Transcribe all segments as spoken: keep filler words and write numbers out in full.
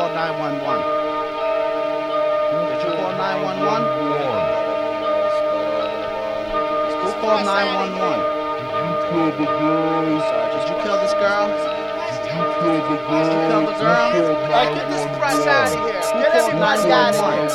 call nine one one? Did you call nine one one? Who called nine one one? Did you kill the girl? Did you kill this girl? Did you kill the girl? Did you kill the girl? Hey, get this press out of here. Get everybody out of here.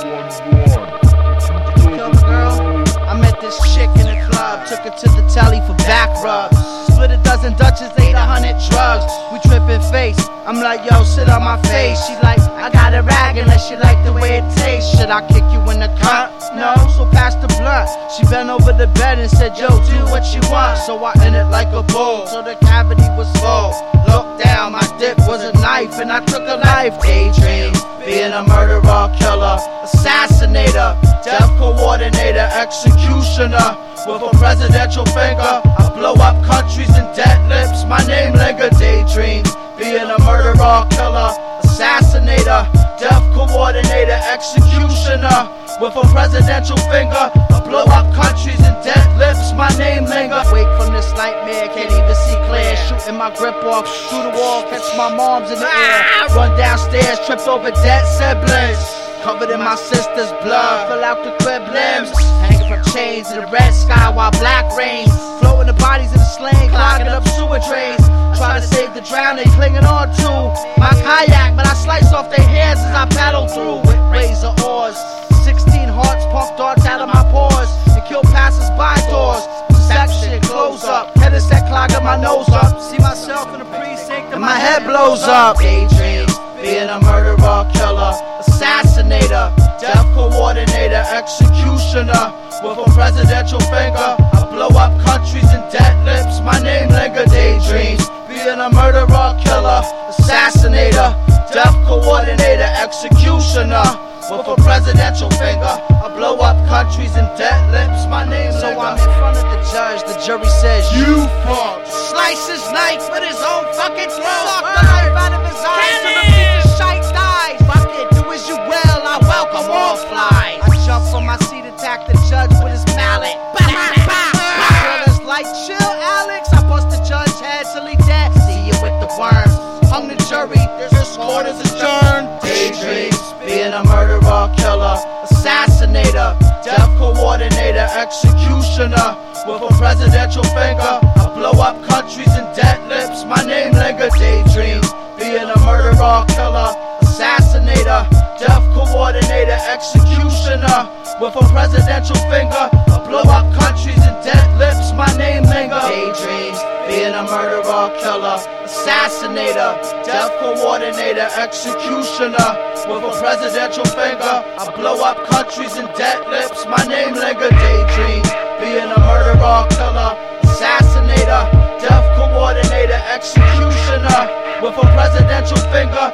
Did you kill the girl? I met this chick in the club, took her to the telly for back rubs. Split a dozen Dutches, ate a hundred drugs. We trippin' face. I'm like, yo, sit on my face. She like, I got a rag unless you like the way it tastes. Should I kick you in the cunt? No, so pass the blunt. She bent over the bed and said, yo, do what you want. So I ended like a bull, so the cavity was full. Looked down, my dick was a knife, and I took a life. Daydream, being a murderer, killer, assassinator, death coordinator, executioner. With a presidential finger, I blow up countries and dead lips. My name linger. Daydream, being a murderer, killer, assassinator, death coordinator, executioner. With a presidential finger, I blow up countries and dead lips. My name linger. Wake from this nightmare, can't even see clear. Shooting my grip off through the wall, catch my mom's in the air. Run downstairs, trip over dead siblings. Covered in my sister's blood, fill out the crib limbs. Hanging from chains in the red sky while black rains. Floating the bodies in the sling, clogging up sewer drains. Try to save the drowning, clinging on to my kayak, but I slice off their hands as I paddle through with razor oars. Sixteen hearts pump darts out of my pores and kill passers-by doors. Section close up, head is set, clogging my nose up. See myself in the precinct and my head blows up. Daydream, being a murderer, killer, assassinator, death coordinator, executioner. With a presidential finger, I blow up countries and dead lips. My name linger. Daydreams, being a murderer, killer, assassinator, death coordinator, executioner. With a presidential finger, I blow up countries and dead lips. My name linger. So I'm in front of the judge. The jury says You fuck. slice his knife with his own fucking throat. Suck the life out of his eyes till the piece of shite dies. Fuck it, do as you will, I welcome all flies. I jump from my seat, attack the judge with his mallet. Bah, bah, bah. My girl is like, chill, Alex. I bust the judge's head till he dead. See you with the worms. Hung the jury, this court is adjourned. Daydreams, being a murderer, killer, assassinator, death coordinator, executioner. With a presidential finger, I blow up countries and dead lips. My name linger. Daydreams, being a murderer, killer, assassinator, death coordinator, executioner. With a presidential finger, I blow up countries and dead lips. My name linger. Daydreams, being a murderer, killer, assassinator, death coordinator, executioner. With a presidential finger, I blow up countries and dead lips. My name linger. Daydreams, being a murderer, killer, assassinator, death coordinator, executioner. With a presidential finger,